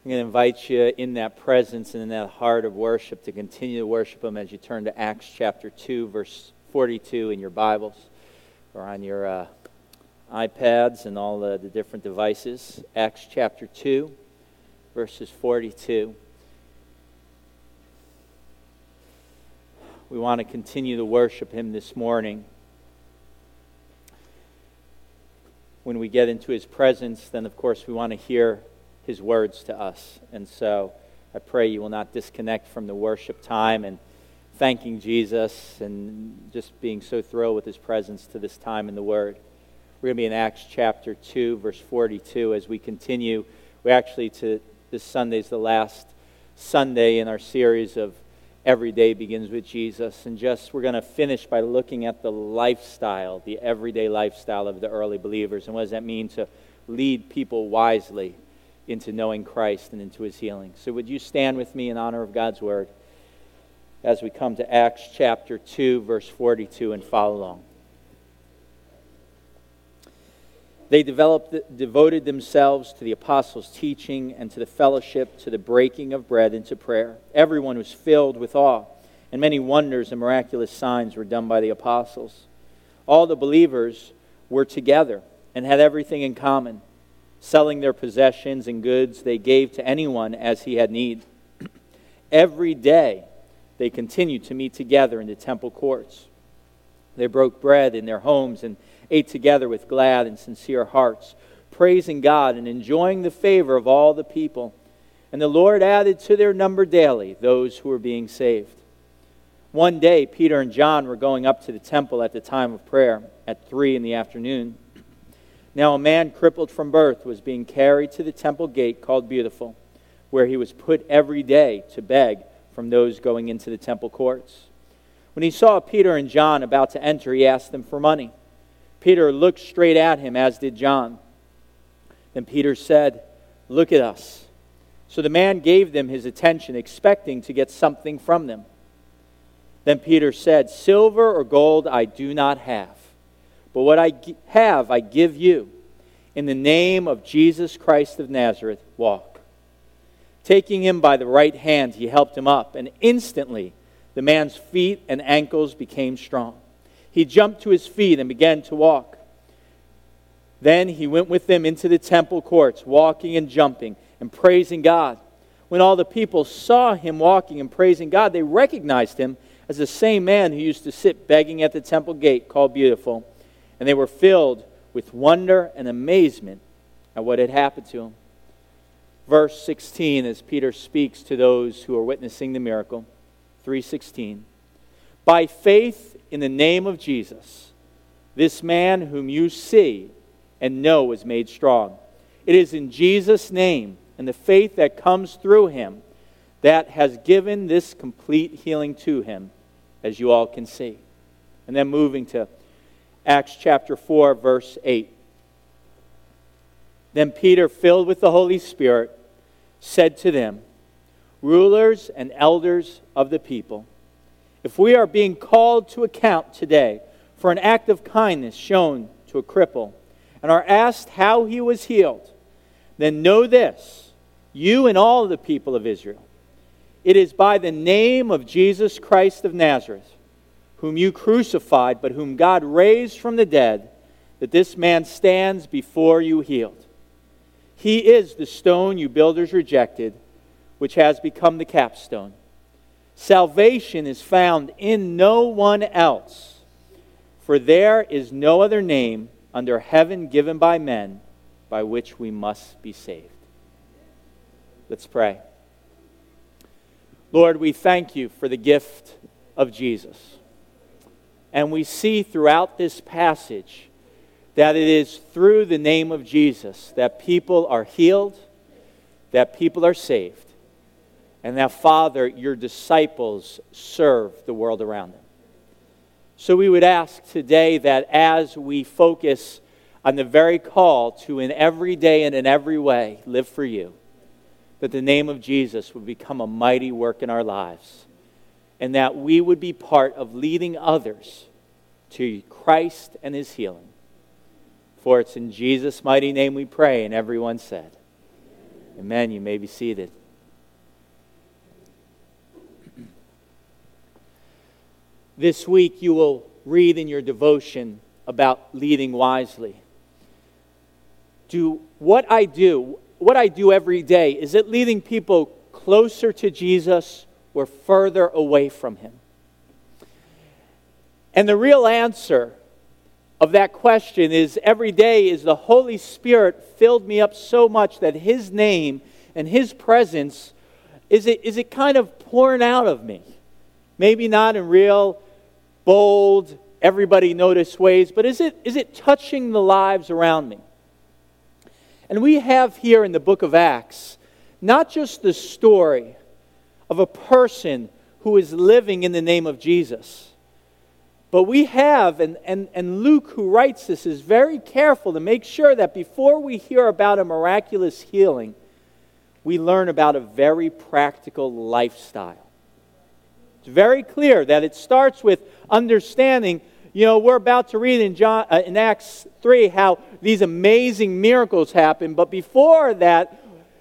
I'm going to invite you in that presence and in that heart of worship to continue to worship Him as you turn to Acts chapter 2, verse 42 in your Bibles or on your iPads and all the different devices. Acts chapter 2, verses 42. We want to continue to worship Him this morning. When we get into His presence, then of course we want to hear His words to us. And so I pray you will not disconnect from the worship time and thanking Jesus and just being so thrilled with His presence to this time in the Word. We're going to be in Acts chapter 2, verse 42 as we continue. This Sunday's the last Sunday in our series of Every Day Begins with Jesus. And we're going to finish by looking at the lifestyle, the everyday lifestyle of the early believers. And what does that mean to lead people wisely into knowing Christ and into His healing? So would you stand with me in honor of God's Word as we come to Acts chapter 2, verse 42 and follow along. They devoted themselves to the apostles' teaching and to the fellowship, to the breaking of bread and to prayer. Everyone was filled with awe, and many wonders and miraculous signs were done by the apostles. All the believers were together and had everything in common. Selling their possessions and goods, they gave to anyone as he had need. Every day they continued to meet together in the temple courts. They broke bread in their homes and ate together with glad and sincere hearts, praising God and enjoying the favor of all the people. And the Lord added to their number daily those who were being saved. One day, Peter and John were going up to the temple at the time of prayer at 3 p.m. Now a man crippled from birth was being carried to the temple gate called Beautiful, where he was put every day to beg from those going into the temple courts. When he saw Peter and John about to enter, he asked them for money. Peter looked straight at him, as did John. Then Peter said, "Look at us." So the man gave them his attention, expecting to get something from them. Then Peter said, "Silver or gold I do not have, but what I have I give you. In the name of Jesus Christ of Nazareth, walk." Taking him by the right hand, he helped him up, and instantly the man's feet and ankles became strong. He jumped to his feet and began to walk. Then he went with them into the temple courts, walking and jumping and praising God. When all the people saw him walking and praising God, they recognized him as the same man who used to sit begging at the temple gate called Beautiful. And they were filled with wonder and amazement at what had happened to him. Verse 16, as Peter speaks to those who are witnessing the miracle, 3:16. By faith in the name of Jesus, this man whom you see and know was made strong. It is in Jesus' name and the faith that comes through him that has given this complete healing to him, as you all can see. And then moving to Acts chapter 4, verse 8. Then Peter, filled with the Holy Spirit, said to them, "Rulers and elders of the people, if we are being called to account today for an act of kindness shown to a cripple, and are asked how he was healed, then know this, you and all the people of Israel. It is by the name of Jesus Christ of Nazareth, whom you crucified, but whom God raised from the dead, that this man stands before you healed. He is the stone you builders rejected, which has become the capstone. Salvation is found in no one else, for there is no other name under heaven given by men by which we must be saved." Let's pray. Lord, we thank you for the gift of Jesus. And we see throughout this passage that it is through the name of Jesus that people are healed, that people are saved, and that, Father, your disciples serve the world around them. So we would ask today that as we focus on the very call to in every day and in every way live for you, that the name of Jesus would become a mighty work in our lives, and that we would be part of leading others to Christ and his healing. For it's in Jesus' mighty name we pray, and everyone said, Amen. You may be seated. This week you will read in your devotion about leading wisely. What I do every day, is it leading people closer to Jesus or further away from Him? And the real answer of that question is every day is the Holy Spirit filled me up so much that His name and His presence, is it kind of pouring out of me? Maybe not in real, bold, everybody notice ways, but is it touching the lives around me? And we have here in the book of Acts, not just the story of a person who is living in the name of Jesus, but we have, and Luke, who writes this, is very careful to make sure that before we hear about a miraculous healing, we learn about a very practical lifestyle. It's very clear that it starts with understanding. We're about to read in Acts 3 how these amazing miracles happen, but before that,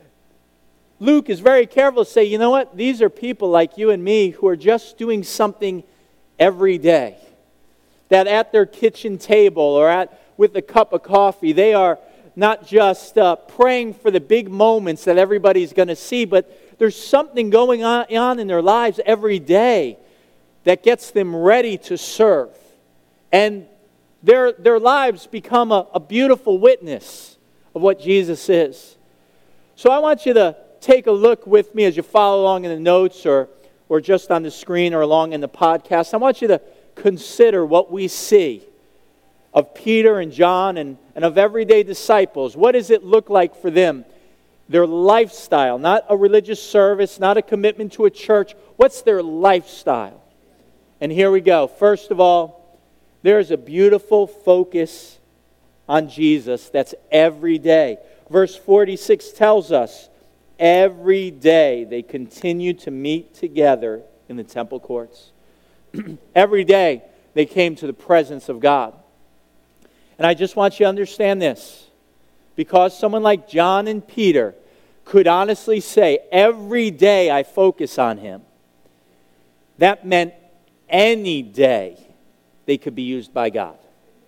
Luke is very careful to say, you know what? These are people like you and me who are just doing something every day. That at their kitchen table or with a cup of coffee, they are not just praying for the big moments that everybody's going to see, but there's something going on in their lives every day that gets them ready to serve. And their lives become a beautiful witness of what Jesus is. So I want you to take a look with me as you follow along in the notes or just on the screen or along in the podcast. I want you to consider what we see of Peter and John and of everyday disciples. What does it look like for them? Their lifestyle, not a religious service, not a commitment to a church. What's their lifestyle? And here we go. First of all, there's a beautiful focus on Jesus that's every day. Verse 46 tells us, every day they continued to meet together in the temple courts. Every day they came to the presence of God. And I just want you to understand this. Because someone like John and Peter could honestly say, every day I focus on Him, that meant any day they could be used by God.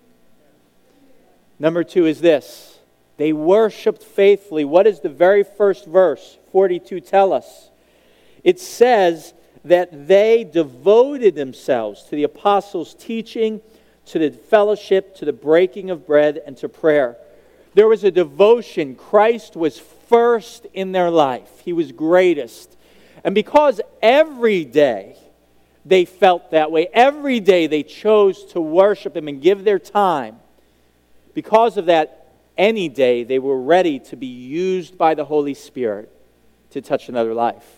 Number 2 is this. They worshiped faithfully. What does the very first verse, 42, tell us? It says that they devoted themselves to the apostles' teaching, to the fellowship, to the breaking of bread, and to prayer. There was a devotion. Christ was first in their life. He was greatest. And because every day they felt that way, every day they chose to worship Him and give their time, because of that, any day they were ready to be used by the Holy Spirit to touch another life.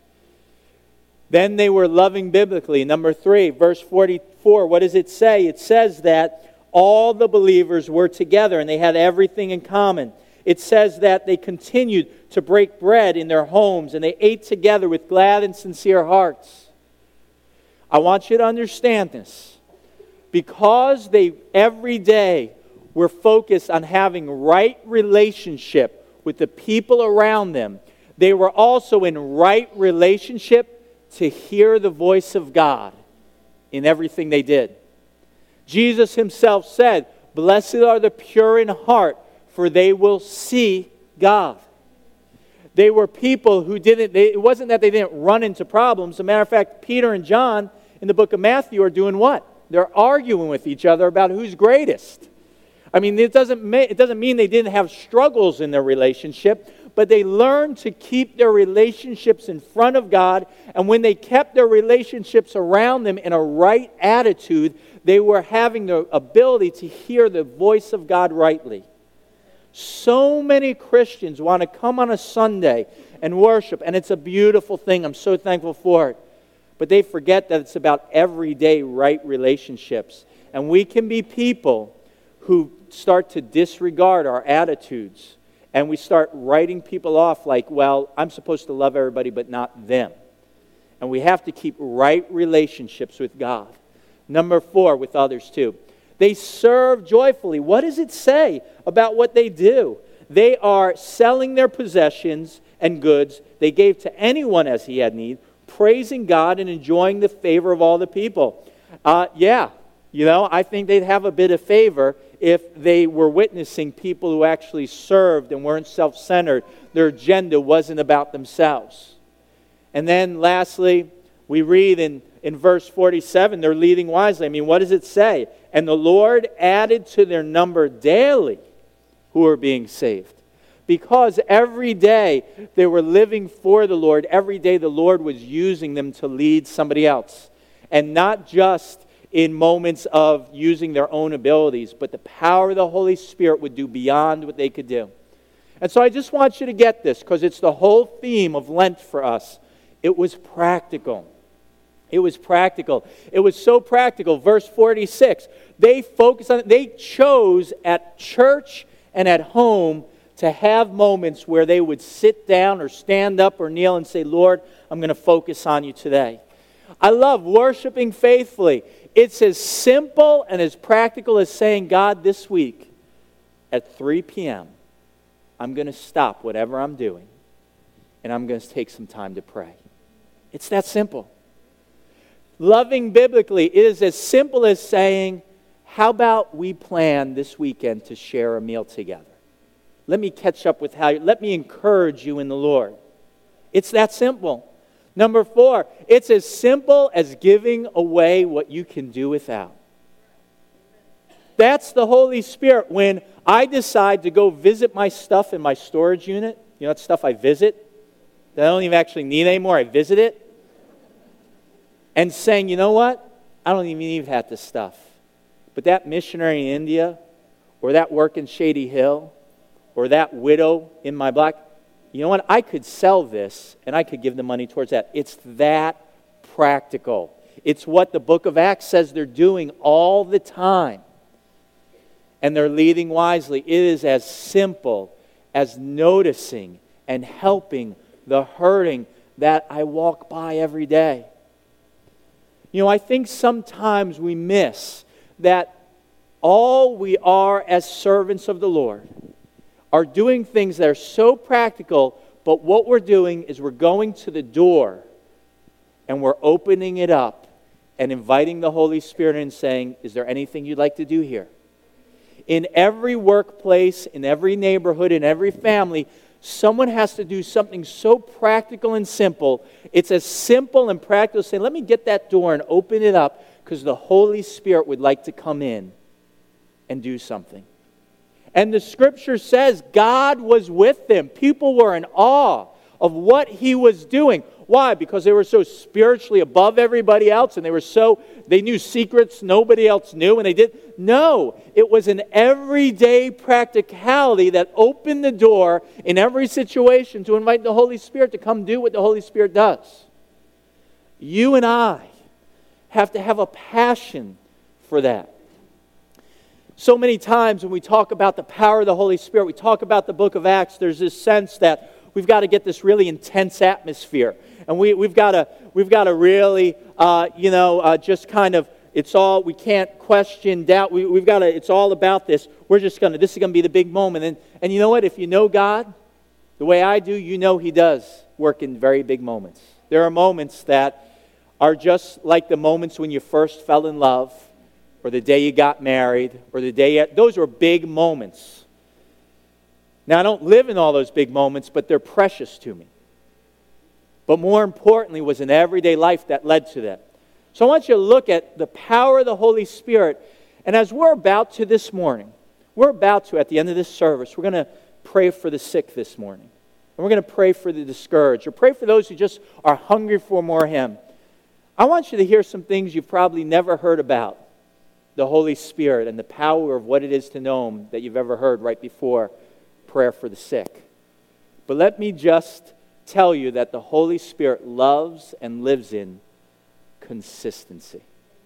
Then they were loving biblically. Number 3, verse 44, what does it say? It says that all the believers were together and they had everything in common. It says that they continued to break bread in their homes and they ate together with glad and sincere hearts. I want you to understand this. Because they every day were focused on having right relationship with the people around them, they were also in right relationship to hear the voice of God in everything they did. Jesus Himself said, "Blessed are the pure in heart, for they will see God." They were people who it wasn't that they didn't run into problems. As a matter of fact, Peter and John in the book of Matthew are doing what? They're arguing with each other about who's greatest. I mean, it doesn't mean they didn't have struggles in their relationship, but they learned to keep their relationships in front of God, and when they kept their relationships around them in a right attitude, they were having the ability to hear the voice of God rightly. So many Christians want to come on a Sunday and worship, and it's a beautiful thing. I'm so thankful for it. But they forget that it's about everyday right relationships. And we can be people who start to disregard our attitudes. And we start writing people off like, well, I'm supposed to love everybody but not them. And we have to keep right relationships with God. Number 4, with others too. They serve joyfully. What does it say about what they do? They are selling their possessions and goods. They gave to anyone as he had need, praising God and enjoying the favor of all the people. I think they'd have a bit of favor if they were witnessing people who actually served and weren't self-centered. Their agenda wasn't about themselves. And then lastly, we read in verse 47, they're leading wisely. I mean, what does it say? And the Lord added to their number daily who were being saved. Because every day they were living for the Lord, every day the Lord was using them to lead somebody else. And not just in moments of using their own abilities, but the power of the Holy Spirit would do beyond what they could do. And so I just want you to get this, because it's the whole theme of Lent for us. It was practical. It was practical. It was so practical. Verse 46, they focused on it. They chose at church and at home to have moments where they would sit down or stand up or kneel and say, Lord, I'm going to focus on you today. I love worshiping faithfully. It's as simple and as practical as saying, God, this week at 3 p.m., I'm going to stop whatever I'm doing and I'm going to take some time to pray. It's that simple. Loving biblically is as simple as saying, how about we plan this weekend to share a meal together? Let me catch up with let me encourage you in the Lord. It's that simple. Number 4, it's as simple as giving away what you can do without. That's the Holy Spirit. When I decide to go visit my stuff in my storage unit, you know that stuff I visit, that I don't even actually need anymore, I visit it, and saying, you know what? I don't even need half this stuff. But that missionary in India, or that work in Shady Hill, or that widow in my block, you know what? I could sell this and I could give the money towards that. It's that practical. It's what the book of Acts says they're doing all the time. And they're leading wisely. It is as simple as noticing and helping the hurting that I walk by every day. You know, I think sometimes we miss that all we are as servants of the Lord are doing things that are so practical, but what we're doing is we're going to the door and we're opening it up and inviting the Holy Spirit in and saying, is there anything you'd like to do here? In every workplace, in every neighborhood, in every family, someone has to do something so practical and simple. It's as simple and practical as saying, let me get that door and open it up because the Holy Spirit would like to come in and do something. And the Scripture says God was with them. People were in awe of what He was doing. Why? Because they were so spiritually above everybody else and they knew secrets nobody else knew and they did. No, it was an everyday practicality that opened the door in every situation to invite the Holy Spirit to come do what the Holy Spirit does. You and I have to have a passion for that. So many times when we talk about the power of the Holy Spirit, we talk about the book of Acts, there's this sense that we've got to get this really intense atmosphere. And we've got to really, just kind of, we can't question, doubt. It's all about this. This is going to be the big moment. And you know what? If you know God the way I do, you know He does work in very big moments. There are moments that are just like the moments when you first fell in love, or the day you got married, or those were big moments. Now, I don't live in all those big moments, but they're precious to me. But more importantly was an everyday life that led to that. So I want you to look at the power of the Holy Spirit. And as we're about to this morning, at the end of this service, we're going to pray for the sick this morning. And we're going to pray for the discouraged, or pray for those who just are hungry for more of Him. I want you to hear some things you've probably never heard about the Holy Spirit and the power of what it is to know Him that you've ever heard right before prayer for the sick. But let me just tell you that the Holy Spirit loves and lives in consistency.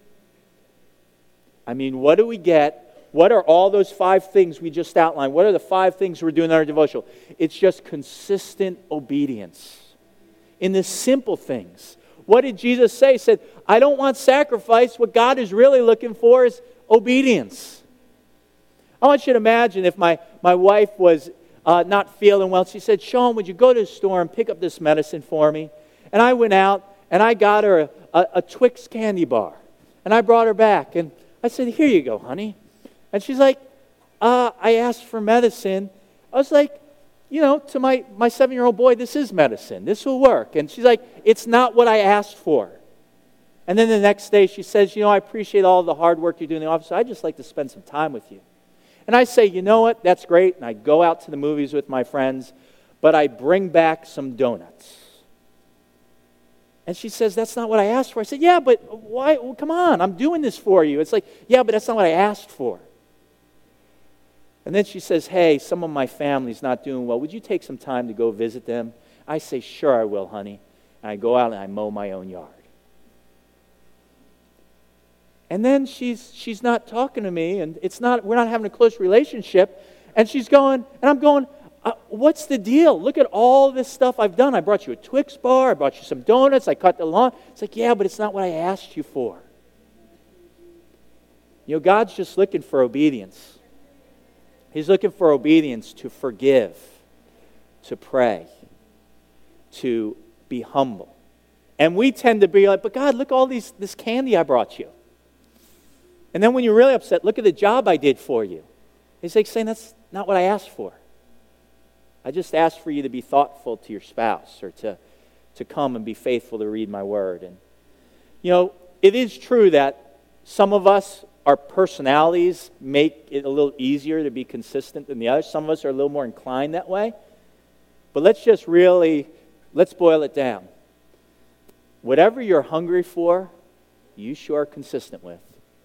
I mean, what do we get? What are all those 5 things we just outlined? What are the 5 things we're doing in our devotional? It's just consistent obedience in the simple things. What did Jesus say? He said, I don't want sacrifice. What God is really looking for is obedience. I want you to imagine if my wife was not feeling well. She said, Sean, would you go to the store and pick up this medicine for me? And I went out and I got her a Twix candy bar. And I brought her back. And I said, here you go, honey. And she's like, I asked for medicine. I was like, to my 7-year-old boy, this is medicine. This will work. And she's like, it's not what I asked for. And then the next day she says, I appreciate all the hard work you do in the office. I'd just like to spend some time with you. And I say, you know what? That's great. And I go out to the movies with my friends, but I bring back some donuts. And she says, that's not what I asked for. I said, yeah, but why? Well, come on, I'm doing this for you. It's like, yeah, but that's not what I asked for. And then she says, hey, some of my family's not doing well. Would you take some time to go visit them? I say, sure I will, honey. And I go out and I mow my own yard. And then she's not talking to me, and we're not having a close relationship. And she's going, and I'm going, what's the deal? Look at all this stuff I've done. I brought you a Twix bar. I brought you some donuts. I cut the lawn. It's like, yeah, but it's not what I asked you for. God's just looking for obedience. He's looking for obedience to forgive, to pray, to be humble. And we tend to be like, but God, look all this candy I brought you. And then when you're really upset, look at the job I did for you. He's like saying, that's not what I asked for. I just asked for you to be thoughtful to your spouse, or to come and be faithful to read my word. And it is true that some of us, our personalities make it a little easier to be consistent than the others. Some of us are a little more inclined that way. But let's boil it down. Whatever you're hungry for, you sure are consistent with.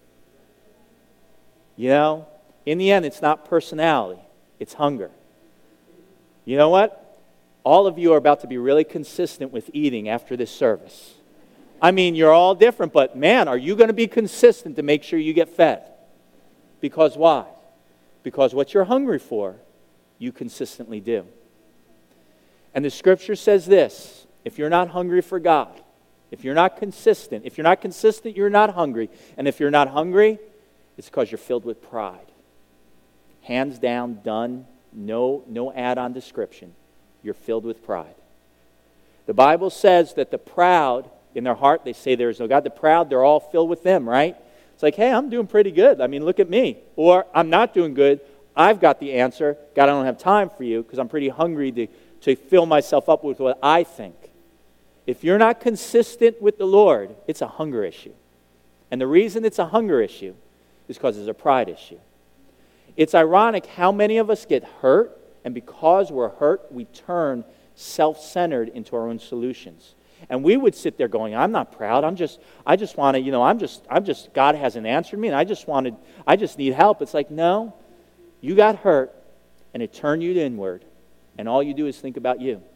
In the end, it's not personality, it's hunger. You know what? All of you are about to be really consistent with eating after this service. I mean, you're all different, but man, are you going to be consistent to make sure you get fed? Because why? Because what you're hungry for, you consistently do. And the scripture says this: if you're not hungry for God, if you're not consistent, you're not hungry. And if you're not hungry, it's because you're filled with pride. Hands down, done, no add-on description. You're filled with pride. The Bible says that the proud, in their heart, they say there is no God. The proud, they're all filled with them, right? It's like, hey, I'm doing pretty good. I mean, look at me. Or, I'm not doing good. I've got the answer. God, I don't have time for you because I'm pretty hungry to fill myself up with what I think. If you're not consistent with the Lord, it's a hunger issue. And the reason it's a hunger issue is because it's a pride issue. It's ironic how many of us get hurt, and because we're hurt, we turn self-centered into our own solutions. And we would sit there going, I'm not proud. I just want to, God hasn't answered me, and I just need help. It's like, no, you got hurt, and it turned you inward, and all you do is think about you.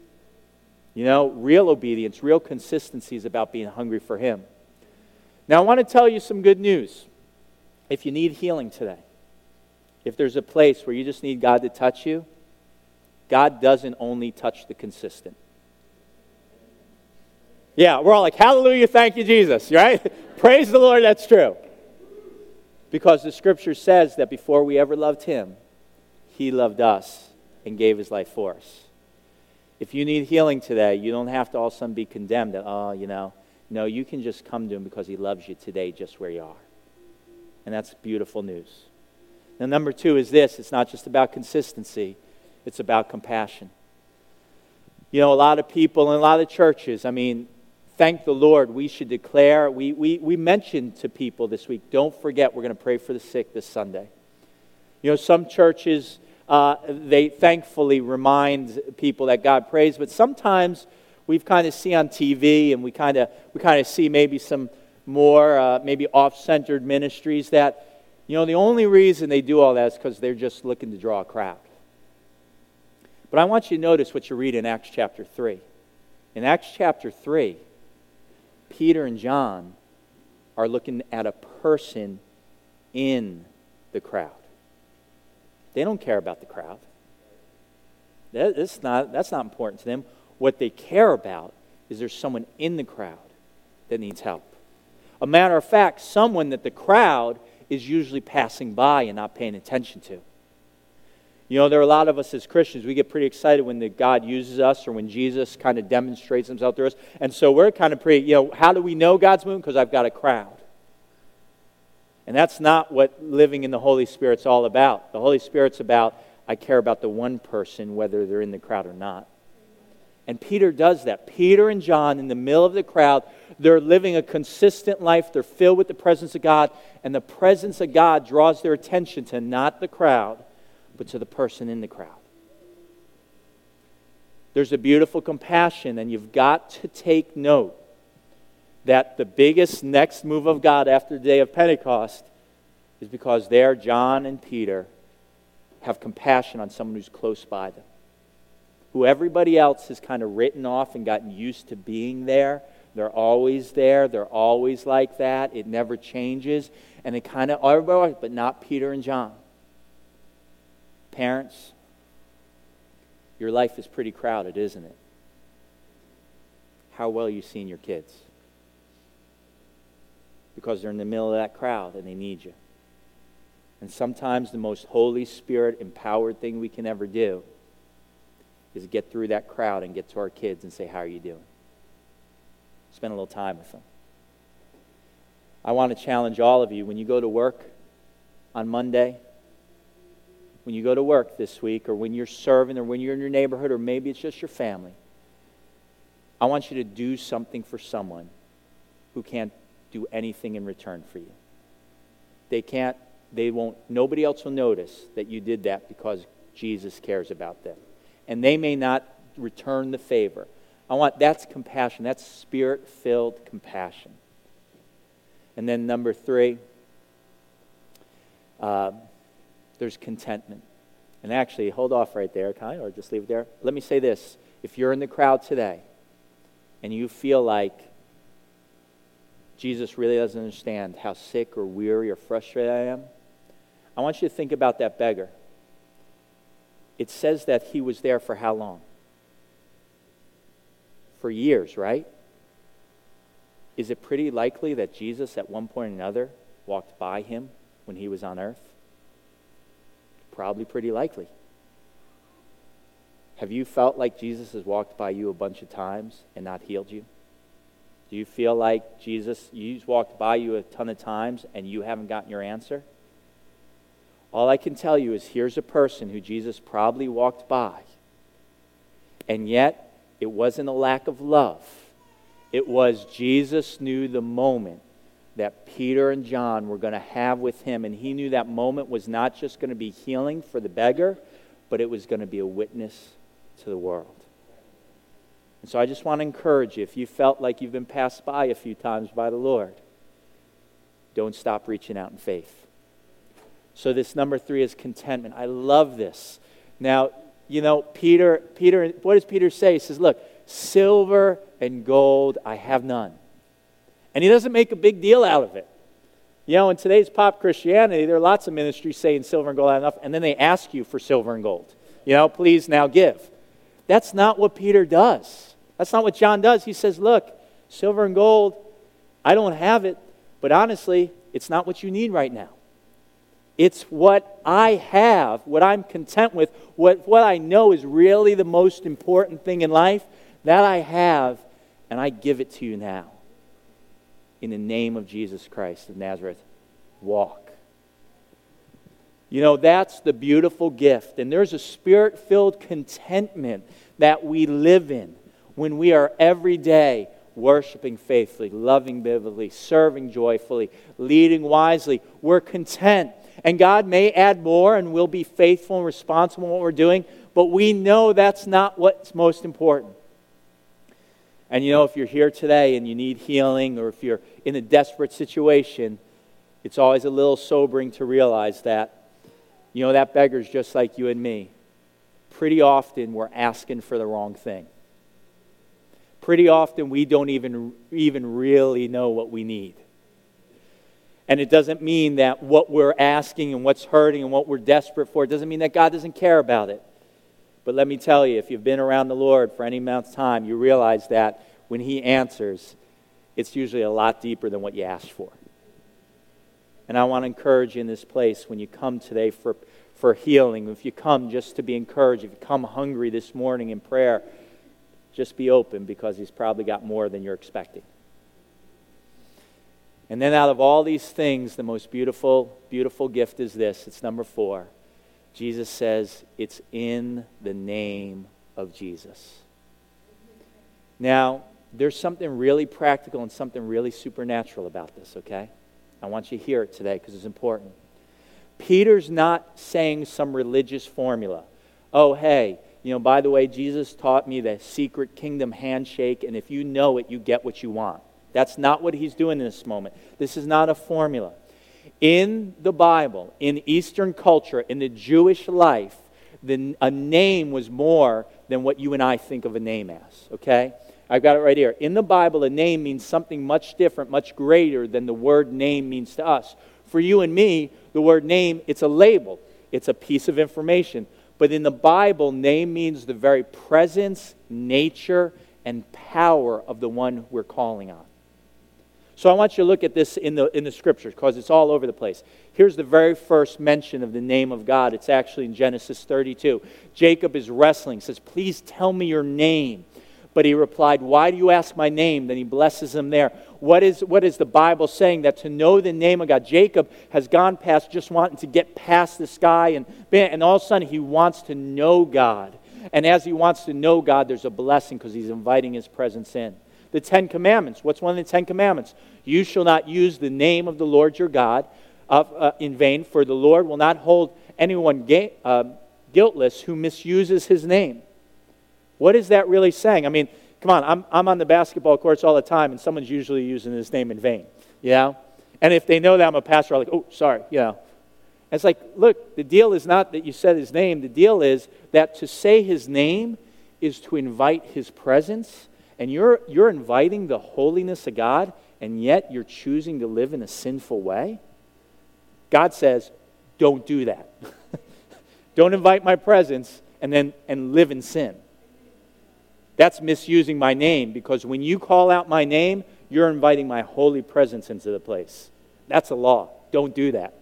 Real obedience, real consistency is about being hungry for Him. Now, I want to tell you some good news. If you need healing today, if there's a place where you just need God to touch you, God doesn't only touch the consistent. Yeah, we're all like, hallelujah, thank you, Jesus, right? Praise the Lord, that's true. Because the scripture says that before we ever loved Him, He loved us and gave His life for us. If you need healing today, you don't have to all of a sudden be condemned that, no, you can just come to Him because He loves you today just where you are. And that's beautiful news. Now, number 2 is this: it's not just about consistency, it's about compassion. A lot of people in a lot of churches, thank the Lord, we should declare, we mentioned to people this week, don't forget we're going to pray for the sick this Sunday. Some churches, they thankfully remind people that God prays, but sometimes we've kind of see on TV, and we kind of see maybe some more maybe off-centered ministries that, the only reason they do all that is because they're just looking to draw a crowd. But I want you to notice what you read in Acts chapter 3. In Acts chapter 3, Peter and John are looking at a person in the crowd. They don't care about the crowd. That's not important to them. What they care about is there's someone in the crowd that needs help. A matter of fact, someone that the crowd is usually passing by and not paying attention to. You know, there are a lot of us as Christians, we get pretty excited when God uses us or when Jesus kind of demonstrates himself to us. And so we're kind of pretty, how do we know God's moving? Because I've got a crowd. And that's not what living in the Holy Spirit's all about. The Holy Spirit's about, I care about the one person, whether they're in the crowd or not. And Peter does that. Peter and John, in the middle of the crowd, they're living a consistent life. They're filled with the presence of God. And the presence of God draws their attention to not the crowd, but to the person in the crowd. There's a beautiful compassion, and you've got to take note that the biggest next move of God after the day of Pentecost is because there, John and Peter have compassion on someone who's close by them, who everybody else has kind of written off and gotten used to being there. They're always there. They're always like that. It never changes. And they kind of, everybody, but not Peter and John. Parents, your life is pretty crowded, isn't it? How well are you seeing your kids? Because they're in the middle of that crowd and they need you. And sometimes the most Holy Spirit empowered thing we can ever do is get through that crowd and get to our kids and say, how are you doing? Spend a little time with them. I want to challenge all of you, when you go to work on Monday, when you go to work this week, or when you're serving, or when you're in your neighborhood, or maybe it's just your family, I want you to do something for someone who can't do anything in return for you. Nobody else will notice that you did that because Jesus cares about them. And they may not return the favor. That's compassion. That's Spirit-filled compassion. And then number 3, there's contentment. And actually, hold off right there, Kai, or just leave it there. Let me say this. If you're in the crowd today and you feel like Jesus really doesn't understand how sick or weary or frustrated I am, I want you to think about that beggar. It says that he was there for how long? For years, right? Is it pretty likely that Jesus at one point or another walked by him when he was on earth? Probably pretty likely. Have you felt like Jesus has walked by you a bunch of times and not healed you? Do you feel like he's walked by you a ton of times and you haven't gotten your answer? All I can tell you is here's a person who Jesus probably walked by, and yet it wasn't a lack of love. It was Jesus knew the moment that Peter and John were going to have with him, and he knew that moment was not just going to be healing for the beggar, but it was going to be a witness to the world. And so I just want to encourage you, if you felt like you've been passed by a few times by the Lord, don't stop reaching out in faith. So this number 3 is contentment. I love this. Now, Peter, what does Peter say? He says, look, silver and gold I have none. And he doesn't make a big deal out of it. In today's pop Christianity, there are lots of ministries saying silver and gold I have enough, and then they ask you for silver and gold. Please now give. That's not what Peter does. That's not what John does. He says, look, silver and gold, I don't have it, but honestly, it's not what you need right now. It's what I have, what I'm content with, what I know is really the most important thing in life, that I have, and I give it to you now. In the name of Jesus Christ of Nazareth, walk. That's the beautiful gift. And there's a Spirit-filled contentment that we live in when we are every day worshiping faithfully, loving biblically, serving joyfully, leading wisely. We're content. And God may add more, and we'll be faithful and responsible in what we're doing, but we know that's not what's most important. And if you're here today and you need healing, or if you're in a desperate situation, it's always a little sobering to realize that, that beggar's just like you and me. Pretty often we're asking for the wrong thing. Pretty often we don't even really know what we need. And it doesn't mean that what we're asking and what's hurting and what we're desperate for, it doesn't mean that God doesn't care about it. But let me tell you, if you've been around the Lord for any amount of time, you realize that when He answers, it's usually a lot deeper than what you asked for. And I want to encourage you in this place, when you come today for for healing, if you come just to be encouraged, if you come hungry this morning in prayer, just be open because He's probably got more than you're expecting. And then out of all these things, the most beautiful, beautiful gift is this. It's number 4. Jesus says, it's in the name of Jesus. Now, there's something really practical and something really supernatural about this, okay? I want you to hear it today because it's important. Peter's not saying some religious formula. Oh, hey, by the way, Jesus taught me the secret kingdom handshake, and if you know it, you get what you want. That's not what he's doing in this moment. This is not a formula. In the Bible, in Eastern culture, in the Jewish life, a name was more than what you and I think of a name as, okay? I've got it right here. In the Bible, a name means something much different, much greater than the word name means to us. For you and me, the word name, it's a label. It's a piece of information. But in the Bible, name means the very presence, nature, and power of the one we're calling on. So I want you to look at this in the Scriptures because it's all over the place. Here's the very first mention of the name of God. It's actually in Genesis 32. Jacob is wrestling, says, please tell me your name. But he replied, why do you ask my name? Then he blesses him there. What is the Bible saying? That to know the name of God, Jacob has gone past just wanting to get past this guy, and all of a sudden he wants to know God. And as he wants to know God, there's a blessing because he's inviting His presence in. The 10 Commandments. What's one of the 10 Commandments? You shall not use the name of the Lord your God in vain, for the Lord will not hold anyone guiltless who misuses His name. What is that really saying? I mean, come on, I'm on the basketball courts all the time, and someone's usually using His name in vain. Yeah? And if they know that I'm a pastor, I'm like, oh, sorry, yeah. It's like, look, the deal is not that you said His name. The deal is that to say His name is to invite His presence, and you're inviting the holiness of God, and yet you're choosing to live in a sinful way. God says, don't do that. Don't invite my presence and live in sin. That's misusing my name, because when you call out my name, you're inviting my holy presence into the place. That's a law. Don't do that.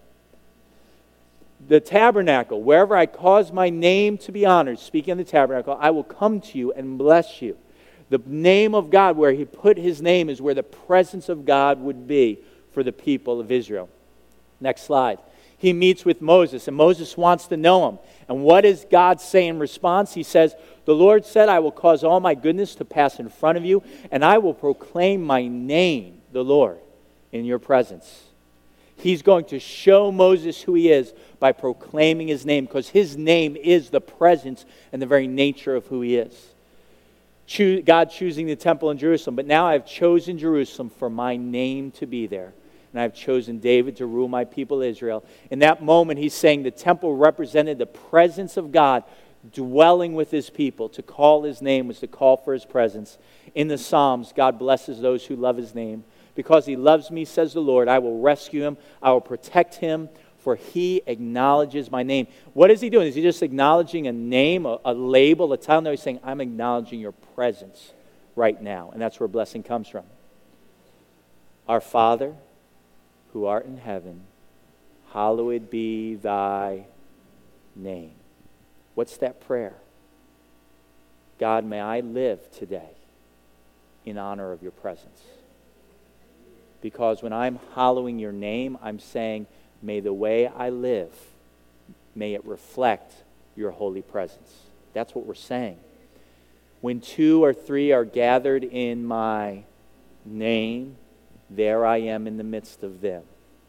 The tabernacle, wherever I cause my name to be honored, speaking of the tabernacle, I will come to you and bless you. The name of God, where He put His name, is where the presence of God would be for the people of Israel. Next slide. He meets with Moses, and Moses wants to know Him. And what does God say in response? He says, the Lord said, I will cause all my goodness to pass in front of you, and I will proclaim my name, the Lord, in your presence. He's going to show Moses who He is by proclaiming His name, because His name is the presence and the very nature of who He is. God choosing the temple in Jerusalem, but now I've chosen Jerusalem for my name to be there. And I've chosen David to rule my people Israel. In that moment, he's saying the temple represented the presence of God dwelling with His people. To call His name was to call for His presence. In the Psalms, God blesses those who love His name. Because He loves me, says the Lord, I will rescue him. I will protect him, for He acknowledges my name. What is He doing? Is He just acknowledging a name, a label, a title? No, He's saying, I'm acknowledging your presence right now. And that's where blessing comes from. Our Father, who art in heaven, hallowed be thy name. What's that prayer? God, may I live today in honor of your presence. Because when I'm hallowing your name, I'm saying, may the way I live, may it reflect your holy presence. That's what we're saying. When 2 or 3 are gathered in my name, there I am in the midst of them.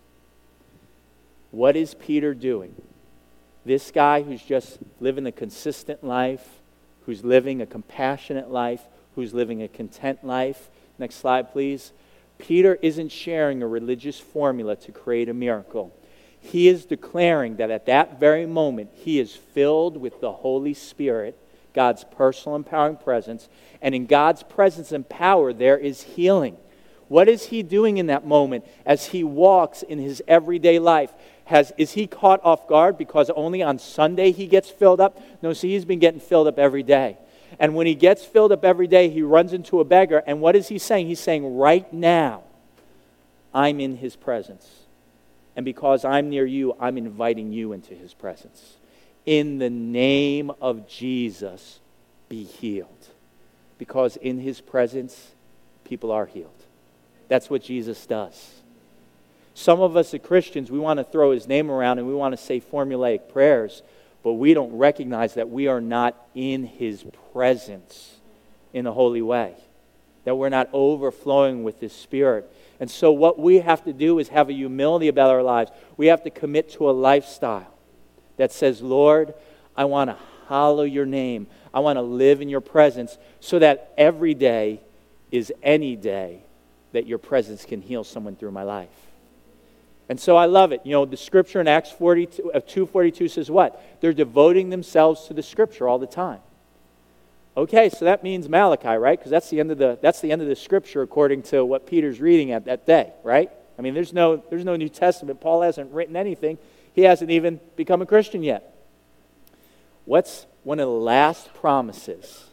What is Peter doing? This guy who's just living a consistent life, who's living a compassionate life, who's living a content life. Next slide, please. Peter isn't sharing a religious formula to create a miracle. He is declaring that at that very moment, he is filled with the Holy Spirit, God's personal empowering presence, and in God's presence and power, there is healing. What is he doing in that moment as he walks in his everyday life? Is he caught off guard because only on Sunday he gets filled up? No, see, he's been getting filled up every day. And when he gets filled up every day, he runs into a beggar. And what is he saying? He's saying, right now, I'm in his presence. And because I'm near you, I'm inviting you into his presence. In the name of Jesus, be healed. Because in his presence, people are healed. That's what Jesus does. Some of us as Christians, we want to throw his name around and we want to say formulaic prayers, but we don't recognize that we are not in his presence in a holy way, that we're not overflowing with his Spirit. And so what we have to do is have a humility about our lives. We have to commit to a lifestyle that says, Lord, I want to hallow your name. I want to live in your presence so that every day is any day that your presence can heal someone through my life. And so I love it. You know, the scripture in Acts 2:42 says what? They're devoting themselves to the scripture all the time. Okay, so that means Malachi, right? Because that's the end of the scripture according to what Peter's reading at that day, right? I mean, there's no New Testament. Paul hasn't written anything. He hasn't even become a Christian yet. What's one of the last promises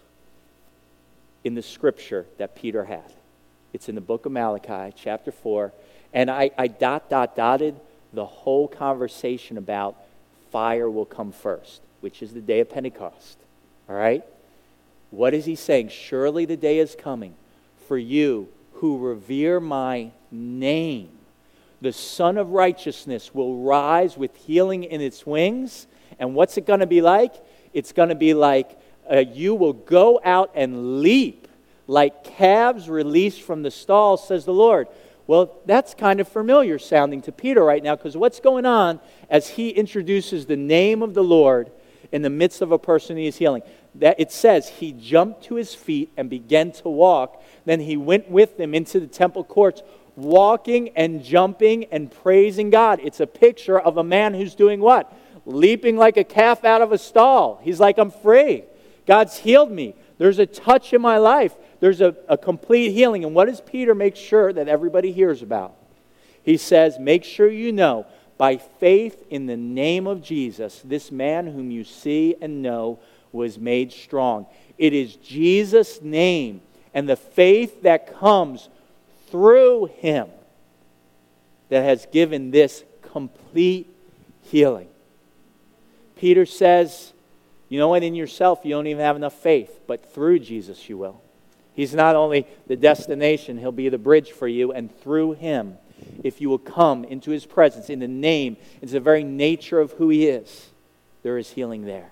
in the scripture that Peter had? It's in the book of Malachi, chapter 4. And I dotted the whole conversation about fire will come first, which is the day of Pentecost. All right? What is he saying? Surely the day is coming for you who revere my name. The Son of Righteousness will rise with healing in its wings. And what's it going to be like? It's going to be like you will go out and leap like calves released from the stall, says the Lord. Well, that's kind of familiar sounding to Peter right now, because what's going on as he introduces the name of the Lord in the midst of a person he is healing? That it says he jumped to his feet and began to walk. Then he went with them into the temple courts, walking and jumping and praising God. It's a picture of a man who's doing what? Leaping like a calf out of a stall. He's like, I'm free. God's healed me. There's a touch in my life. There's a complete healing. And what does Peter make sure that everybody hears about? He says, make sure you know, by faith in the name of Jesus, this man whom you see and know was made strong. It is Jesus' name and the faith that comes through him that has given this complete healing. Peter says, you know what, in yourself you don't even have enough faith, but through Jesus you will. He's not only the destination, he'll be the bridge for you, and through him, if you will come into his presence, in the name, it's the very nature of who he is, there is healing there.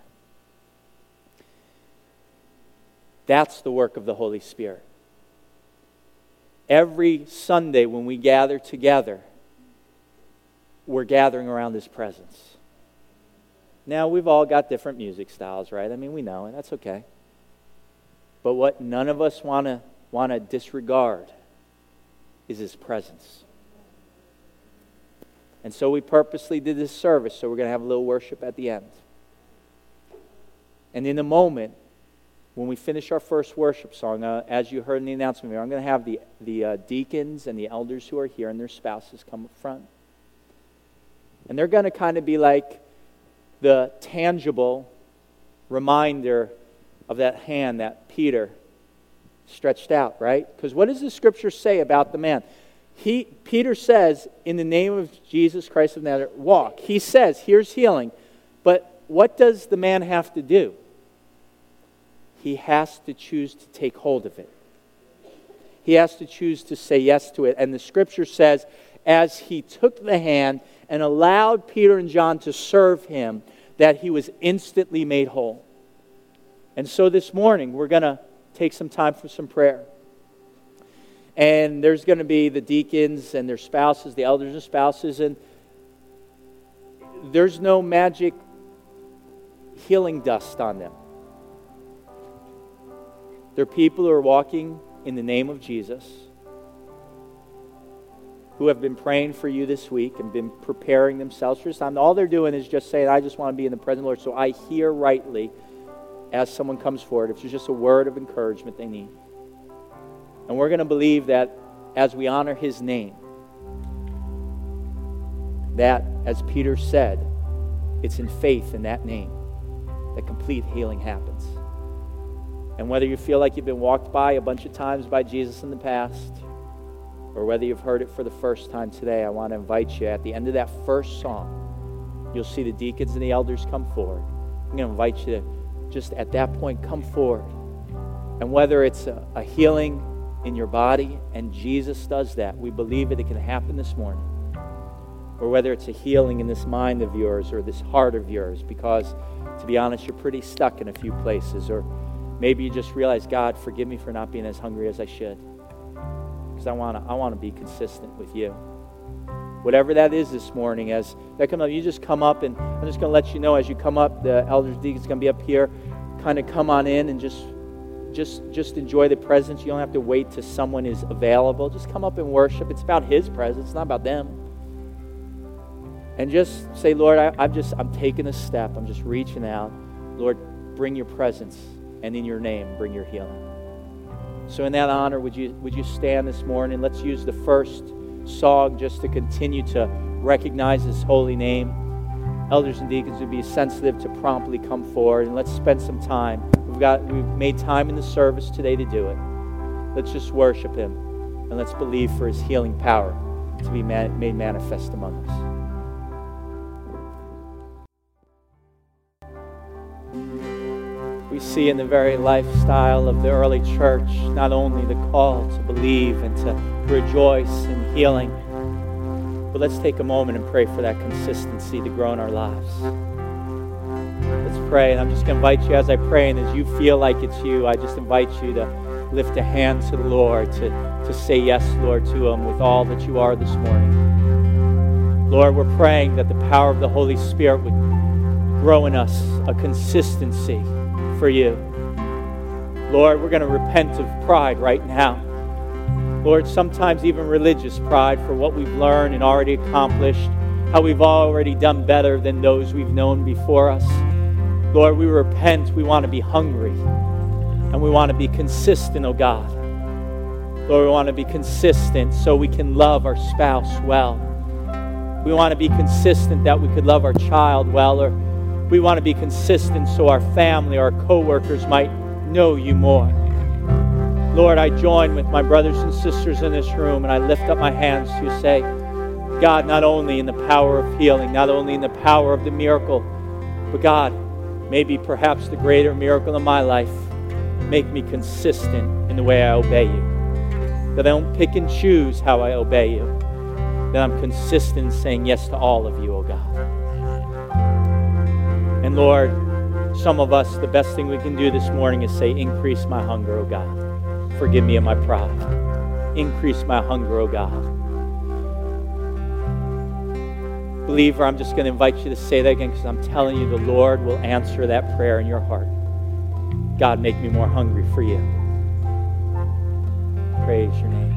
That's the work of the Holy Spirit. Every Sunday when we gather together, we're gathering around his presence. Now, we've all got different music styles, right? I mean, we know, and that's okay. But what none of us want to disregard is his presence. And so we purposely did this service, so we're going to have a little worship at the end. And in a moment, when we finish our first worship song, as you heard in the announcement here, I'm going to have the deacons and the elders who are here and their spouses come up front. And they're going to kind of be like the tangible reminder of that hand that Peter stretched out, right? Because what does the scripture say about the man? Peter says, in the name of Jesus Christ of Nazareth, walk. He says, here's healing. But what does the man have to do? He has to choose to take hold of it. He has to choose to say yes to it. And the scripture says, as he took the hand and allowed Peter and John to serve him, that he was instantly made whole. And so this morning, we're going to take some time for some prayer. And there's going to be the deacons and their spouses, the elders and spouses, and there's no magic healing dust on them. They're people who are walking in the name of Jesus, who have been praying for you this week and been preparing themselves for this time. All they're doing is just saying, I just want to be in the presence of the Lord, so I hear rightly as someone comes forward. If it's just a word of encouragement they need. And we're going to believe that as we honor his name, that, as Peter said, it's in faith in that name that complete healing happens. And whether you feel like you've been walked by a bunch of times by Jesus in the past, or whether you've heard it for the first time today, I want to invite you at the end of that first song, you'll see the deacons and the elders come forward. I'm going to invite you to just at that point come forward. And whether it's a healing in your body, and Jesus does that, we believe it can happen this morning, or whether it's a healing in this mind of yours or this heart of yours, because to be honest, you're pretty stuck in a few places, or maybe you just realize, God, forgive me for not being as hungry as I should, because I want to be consistent with you. Whatever that is this morning, as that comes up, you just come up, and I'm just going to let you know as you come up, the elders, deacons going to be up here, kind of come on in and just enjoy the presence. You don't have to wait till someone is available. Just come up and worship. It's about His presence, it's not about them. And just say, Lord, I'm taking a step. I'm just reaching out. Lord, bring your presence, and in your name, bring your healing. So in that honor, would you stand this morning? Let's use the first song just to continue to recognize His holy name. Elders and deacons would be sensitive to promptly come forward, and let's spend some time. We've made time in the service today to do it. Let's just worship Him, and let's believe for His healing power to be made manifest among us. We see in the very lifestyle of the early church not only the call to believe and to rejoice in healing, but let's take a moment and pray for that consistency to grow in our lives. Let's pray, and I'm just going to invite you as I pray, and as you feel like it's you, I just invite you to lift a hand to the Lord, to say yes, Lord, to Him with all that you are this morning. Lord, we're praying that the power of the Holy Spirit would grow in us a consistency for you. Lord, we're going to repent of pride right now. Lord, sometimes even religious pride for what we've learned and already accomplished, how we've already done better than those we've known before us. Lord, we repent. We want to be hungry, and we want to be consistent, oh God. Lord, we want to be consistent so we can love our spouse well. We want to be consistent that we could love our child well, or we want to be consistent so our family, our co-workers might know you more. Lord, I join with my brothers and sisters in this room, and I lift up my hands to say, God, not only in the power of healing, not only in the power of the miracle, but God, maybe perhaps the greater miracle in my life, make me consistent in the way I obey you. That I don't pick and choose how I obey you. That I'm consistent in saying yes to all of you, oh God. And Lord, some of us, the best thing we can do this morning is say, increase my hunger, oh God. Forgive me of my pride. Increase my hunger, oh God. Believer, I'm just going to invite you to say that again, because I'm telling you the Lord will answer that prayer in your heart. God, make me more hungry for you. Praise your name.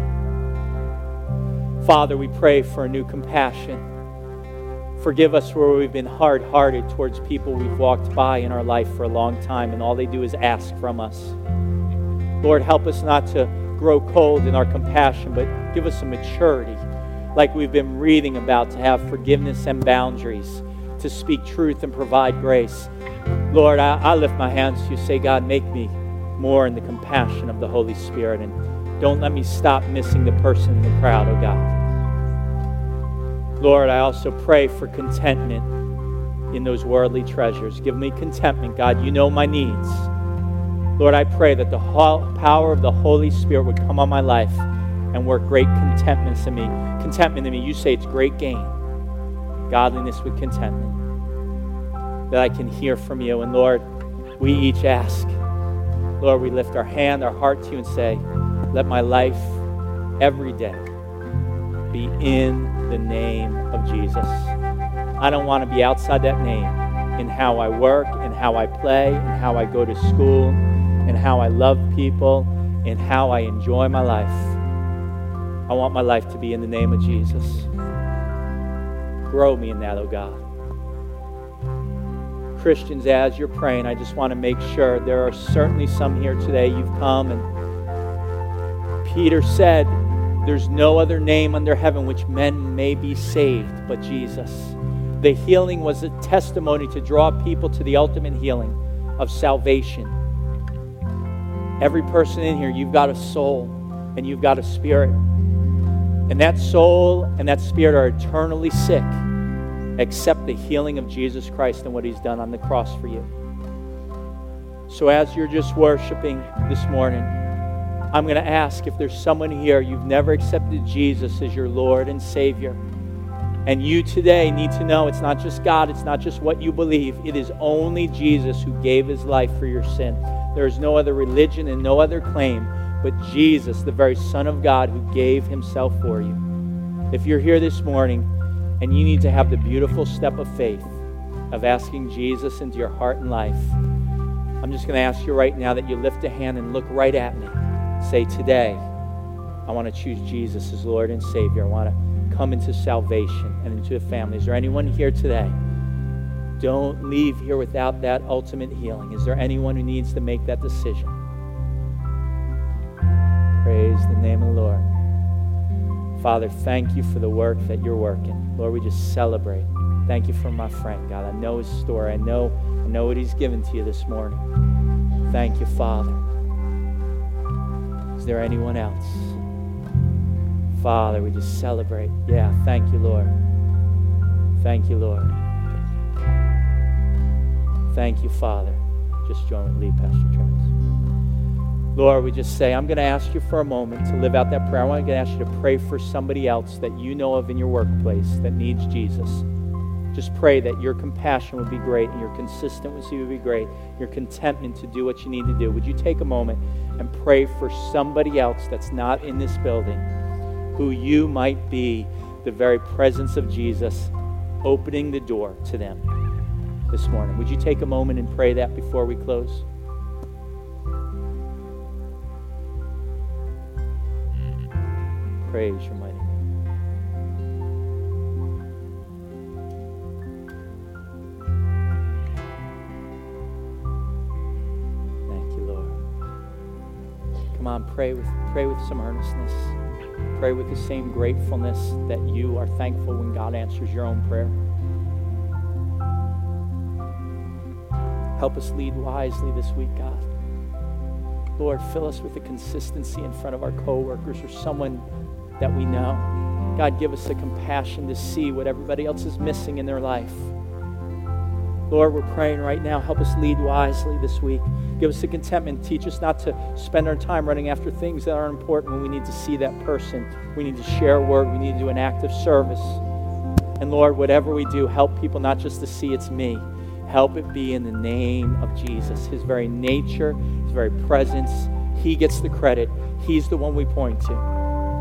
Father, we pray for a new compassion. Forgive us where we've been hard-hearted towards people we've walked by in our life for a long time, and all they do is ask from us. Lord, help us not to grow cold in our compassion, but give us a maturity, like we've been reading about, to have forgiveness and boundaries, to speak truth and provide grace. Lord, I lift my hands to you, say, God, make me more in the compassion of the Holy Spirit, and don't let me stop missing the person in the crowd, oh God. Lord, I also pray for contentment in those worldly treasures. Give me contentment, God. You know my needs. Lord, I pray that the power of the Holy Spirit would come on my life and work great contentment in me. Contentment in me, you say it's great gain. Godliness with contentment. That I can hear from you. And Lord, we each ask. Lord, we lift our hand, our heart to you and say, let my life every day be in the name of Jesus. I don't want to be outside that name in how I work, in how I play, in how I go to school, in how I love people, in how I enjoy my life. I want my life to be in the name of Jesus. Grow me in that, oh God. Christians, as you're praying, I just want to make sure there are certainly some here today. You've come, and Peter said, there's no other name under heaven which men may be saved but Jesus. The healing was a testimony to draw people to the ultimate healing of salvation. Every person in here, you've got a soul and you've got a spirit. and that soul and that spirit are eternally sick, accept the healing of Jesus Christ and what He's done on the cross for you. So as you're just worshiping this morning, I'm going to ask if there's someone here, you've never accepted Jesus as your Lord and Savior, and you today need to know it's not just God, it's not just what you believe, it is only Jesus who gave His life for your sin. There is no other religion and no other claim but Jesus, the very Son of God who gave Himself for you. If you're here this morning and you need to have the beautiful step of faith of asking Jesus into your heart and life, I'm just going to ask you right now that you lift a hand and look right at me. Say, today, I want to choose Jesus as Lord and Savior. I want to come into salvation and into a family. Is there anyone here today? Don't leave here without that ultimate healing. Is there anyone who needs to make that decision? Praise the name of the Lord. Father, thank you for the work that you're working. Lord, we just celebrate. Thank you for my friend, God. I know his story. I know what he's given to you this morning. Thank you, Father. Is there anyone else? Father, we just celebrate. Yeah, thank you, Lord. Thank you, Lord. Thank you, Father. Just join with lead Pastor Travis. Lord, we just say, I'm going to ask you for a moment to live out that prayer. I want to ask you to pray for somebody else that you know of in your workplace that needs Jesus. Just pray that your compassion would be great and your consistency would be great, your contentment to do what you need to do. Would you take a moment and pray for somebody else that's not in this building, who you might be the very presence of Jesus opening the door to them this morning? Would you take a moment and pray that before we close? Praise your mighty name. Thank you, Lord. Come on, pray with some earnestness. Pray with the same gratefulness that you are thankful when God answers your own prayer. Help us lead wisely this week, God. Lord, fill us with the consistency in front of our co-workers or someone that we know. God, give us the compassion to see what everybody else is missing in their life. Lord, we're praying right now. Help us lead wisely this week. Give us the contentment. Teach us not to spend our time running after things that aren't important when we need to see that person. We need to share a word. We need to do an act of service. And Lord, whatever we do, help people not just to see it's me. Help it be in the name of Jesus. His very nature, His very presence. He gets the credit. He's the one we point to.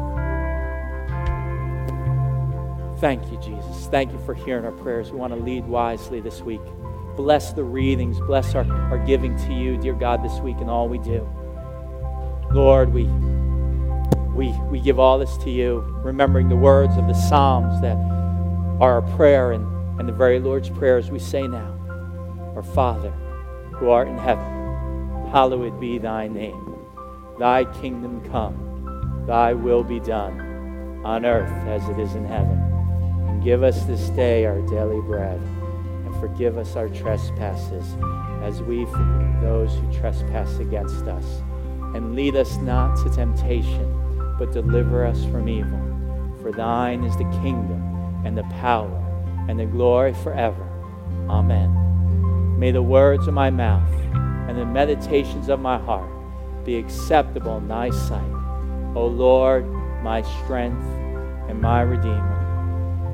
Thank you, Jesus. Thank you for hearing our prayers. We want to lead wisely this week. Bless the readings. Bless our giving to you, dear God, this week in all we do. Lord, we give all this to you, remembering the words of the Psalms that are our prayer and the very Lord's Prayer as we say now. Our Father, who art in heaven, hallowed be thy name. Thy kingdom come, thy will be done, on earth as it is in heaven. And give us this day our daily bread, and forgive us our trespasses, as we forgive those who trespass against us. And lead us not to temptation, but deliver us from evil. For thine is the kingdom, and the power, and the glory forever. Amen. May the words of my mouth and the meditations of my heart be acceptable in thy sight, O Lord, my strength and my Redeemer.